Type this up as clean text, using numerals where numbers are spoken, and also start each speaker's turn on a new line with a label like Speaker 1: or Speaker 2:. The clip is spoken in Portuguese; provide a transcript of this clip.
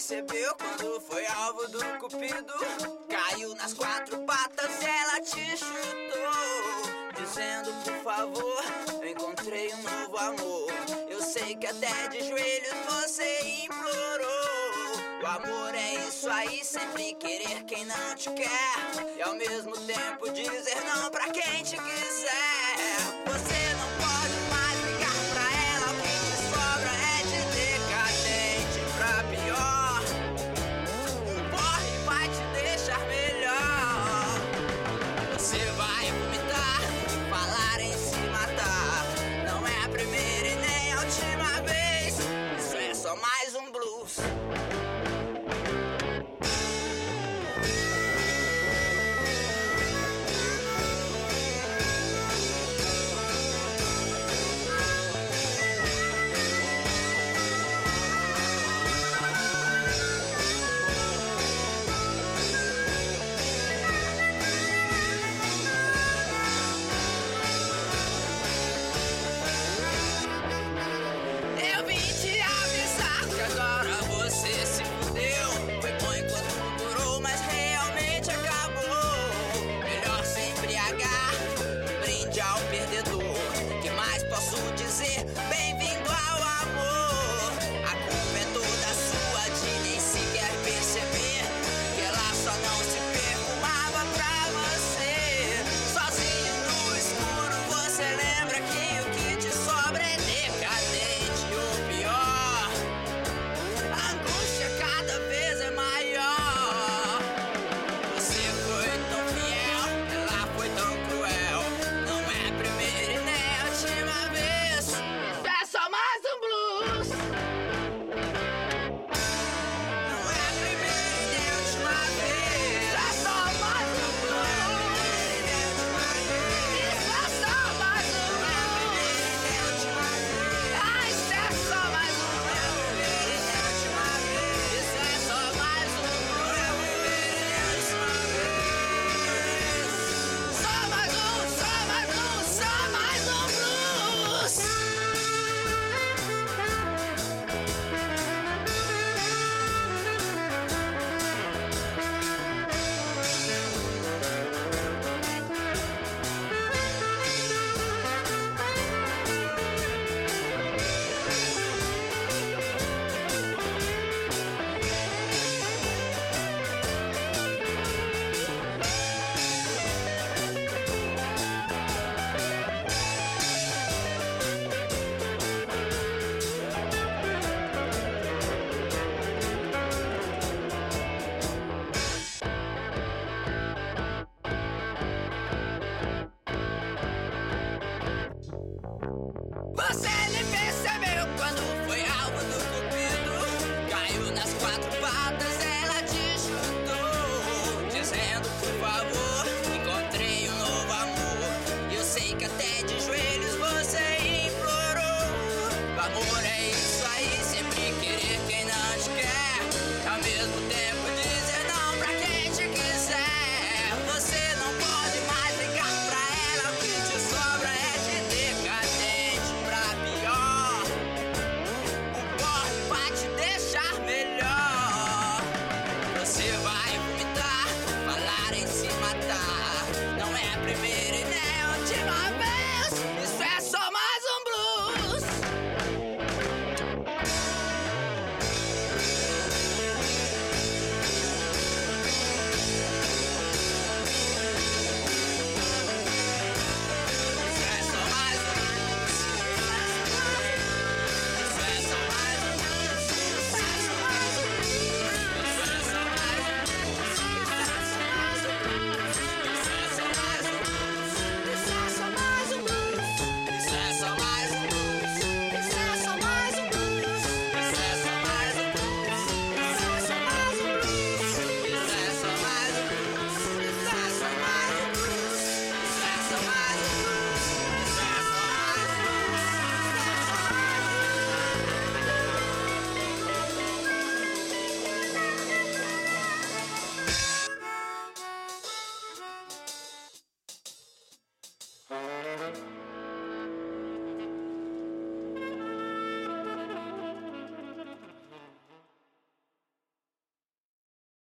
Speaker 1: percebeu quando foi alvo do cupido? Caiu nas quatro patas, ela te chutou, dizendo por favor, eu encontrei um novo amor. Eu sei que até de joelhos você implorou. O amor é isso aí, sempre querer quem não te quer e ao mesmo tempo dizer não pra quem te quiser. Você não pode mais ligar pra ela, o que te sobra é de decadente pra pior. Um porre vai te deixar melhor. Você vai vomitar, falar em se matar. Não é a primeira e nem a última vez, isso é só mais um blues. Bem-vindo ao amor. A culpa é toda sua de nem sequer perceber que ela só não se perfumava pra você. Sozinho no escuro você lembra que o que te sobra é decadente ou pior. A angústia cada vez é maior. Você foi tão fiel, ela foi tão cruel. Não é a primeira e nem a última vez. Você nem percebeu quando foi alvo do cupido. Caiu nas quatro patas, ela te chutou, dizendo por favor, encontrei um novo amor. Eu sei que até de